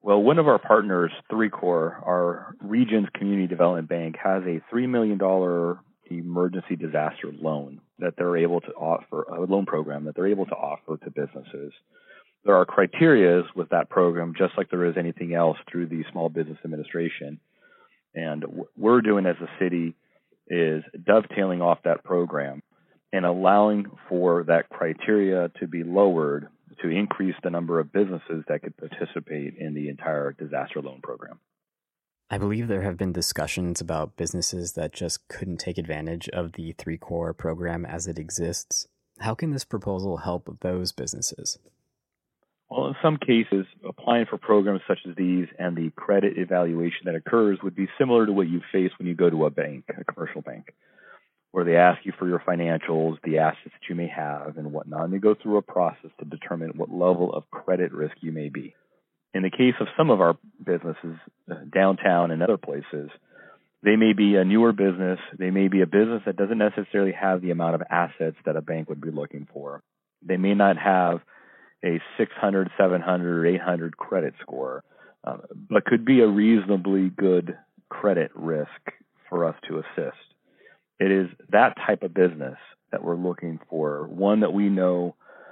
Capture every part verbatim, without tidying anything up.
Well, one of our partners, three core, our region's community development bank, has a three million dollars emergency disaster loan that they're able to offer, a loan program that they're able to offer to businesses. There are criteria with that program, just like there is anything else through the Small Business Administration. And what we're doing as a city is dovetailing off that program and allowing for that criteria to be lowered to increase the number of businesses that could participate in the entire disaster loan program. I believe there have been discussions about businesses that just couldn't take advantage of the three core program as it exists. How can this proposal help those businesses? Well, in some cases, applying for programs such as these and the credit evaluation that occurs would be similar to what you face when you go to a bank, a commercial bank, where they ask you for your financials, the assets that you may have, and whatnot. And they go through a process to determine what level of credit risk you may be. In the case of some of our businesses, uh, downtown and other places, they may be a newer business. They may be a business that doesn't necessarily have the amount of assets that a bank would be looking for. They may not have a six hundred, seven hundred, or eight hundred credit score, uh, but could be a reasonably good credit risk for us to assist. It is that type of business that we're looking for, one that we know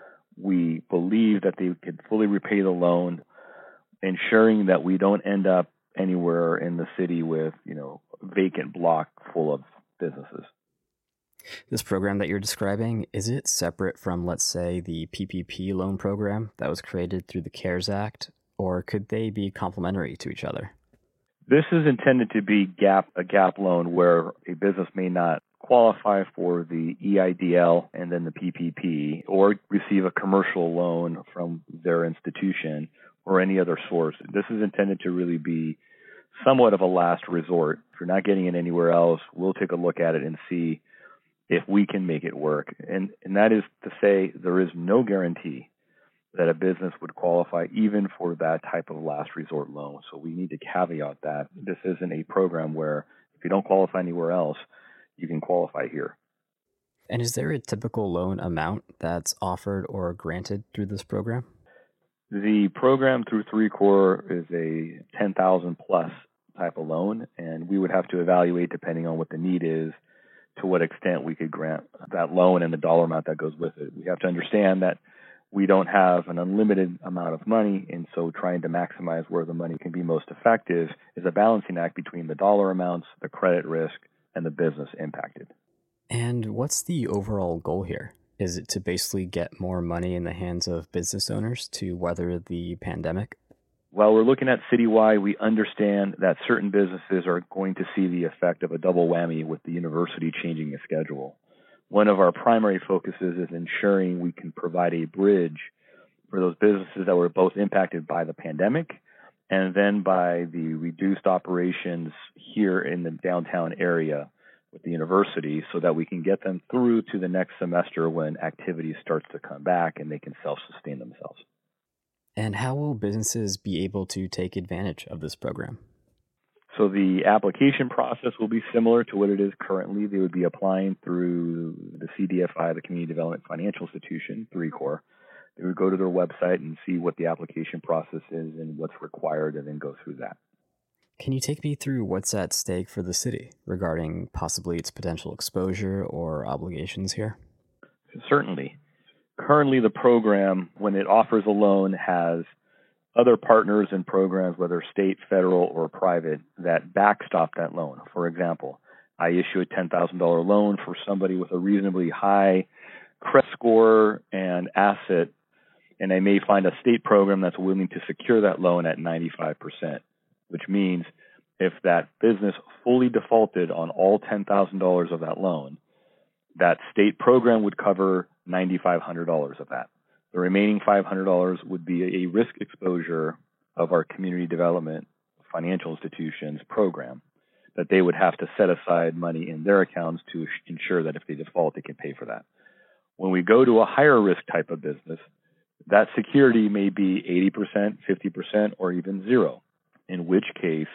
we believe that they could fully repay the loan, ensuring that we don't end up anywhere in the city with, you know, a vacant block full of businesses. This program that you're describing, is it separate from, let's say, the P P P loan program that was created through the CARES Act, or could they be complementary to each other? This is intended to be gap a gap loan where a business may not qualify for the E I D L and then the P P P, or receive a commercial loan from their institution or any other source. This is intended to really be somewhat of a last resort. If you're not getting it anywhere else, we'll take a look at it and see if we can make it work. And, and that is to say there is no guarantee that a business would qualify even for that type of last resort loan. So we need to caveat that. This isn't a program where if you don't qualify anywhere else, you can qualify here. And is there a typical loan amount that's offered or granted through this program? The program through three core is a ten thousand plus type of loan, and we would have to evaluate, depending on what the need is, to what extent we could grant that loan and the dollar amount that goes with it. We have to understand that we don't have an unlimited amount of money, and so trying to maximize where the money can be most effective is a balancing act between the dollar amounts, the credit risk, and the business impacted. And what's the overall goal here? Is it to basically get more money in the hands of business owners to weather the pandemic? While we're looking at citywide, we understand that certain businesses are going to see the effect of a double whammy with the university changing the schedule. One of our primary focuses is ensuring we can provide a bridge for those businesses that were both impacted by the pandemic and then by the reduced operations here in the downtown area with the university, so that we can get them through to the next semester when activity starts to come back and they can self-sustain themselves. And how will businesses be able to take advantage of this program? So the application process will be similar to what it is currently. They would be applying through the C D F I, the Community Development Financial Institution, three core. They would go to their website and see what the application process is and what's required, and then go through that. Can you take me through what's at stake for the city regarding possibly its potential exposure or obligations here? Certainly. Currently, the program, when it offers a loan, has other partners and programs, whether state, federal, or private, that backstop that loan. For example, I issue a ten thousand dollars loan for somebody with a reasonably high credit score and asset, and I may find a state program that's willing to secure that loan at ninety-five percent, which means if that business fully defaulted on all ten thousand dollars of that loan, that state program would cover nine thousand five hundred dollars of that. The remaining five hundred dollars would be a risk exposure of our community development financial institutions program that they would have to set aside money in their accounts to ensure that if they default, they can pay for that. When we go to a higher risk type of business, that security may be eighty percent, fifty percent, or even zero, in which case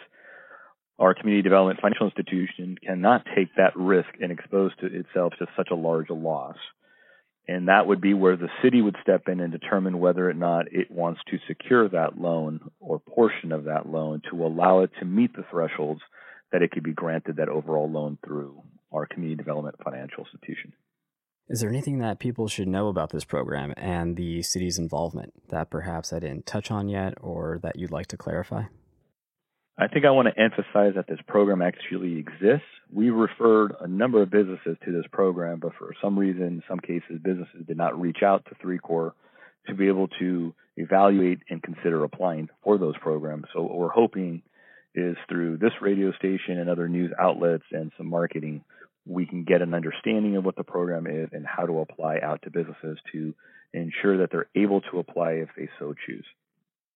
our community development financial institution cannot take that risk and expose to itself to such a large loss. And that would be where the city would step in and determine whether or not it wants to secure that loan or portion of that loan to allow it to meet the thresholds that it could be granted that overall loan through our community development financial institution. Is there anything that people should know about this program and the city's involvement that perhaps I didn't touch on yet or that you'd like to clarify? I think I want to emphasize that this program actually exists. We referred a number of businesses to this program, but for some reason, in some cases, businesses did not reach out to three core to be able to evaluate and consider applying for those programs. So what we're hoping is through this radio station and other news outlets and some marketing, we can get an understanding of what the program is and how to apply out to businesses to ensure that they're able to apply if they so choose.